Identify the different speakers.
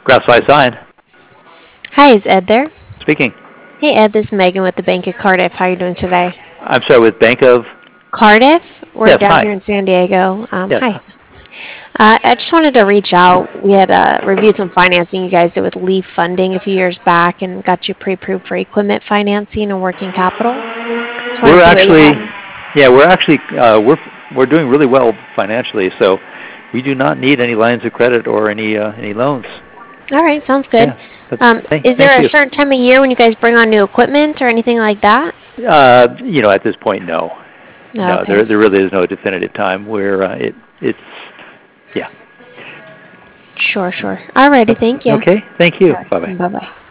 Speaker 1: Graphsci Sign.
Speaker 2: Hi, is Ed there?
Speaker 1: Speaking.
Speaker 2: Hey Ed, this is Megan with the Bank of Cardiff. How are you doing today?
Speaker 1: I'm sorry, with Bank of...
Speaker 2: Cardiff? We're
Speaker 1: Yes,
Speaker 2: down
Speaker 1: hi.
Speaker 2: here in San Diego.
Speaker 1: Yes.
Speaker 2: Hi. I just wanted to reach out. We had reviewed some financing you guys did with Leaf Funding a few years back and got you pre-approved for equipment financing and working capital. Just wanted to
Speaker 1: We're
Speaker 2: see what you
Speaker 1: actually...
Speaker 2: had.
Speaker 1: Yeah, we're actually... we're doing really well financially, so we do not need any lines of credit or any loans.
Speaker 2: All right, sounds good.
Speaker 1: Yeah, but
Speaker 2: Is
Speaker 1: thank
Speaker 2: there a
Speaker 1: you.
Speaker 2: certain time of year when you guys bring on new equipment or anything like that?
Speaker 1: At this point, no. No,
Speaker 2: Okay.
Speaker 1: there really is no definitive time where it's... Yeah.
Speaker 2: Sure, sure. All righty, thank you.
Speaker 1: Okay, thank
Speaker 2: All
Speaker 1: you.
Speaker 2: right,
Speaker 1: Bye-bye.
Speaker 2: bye-bye.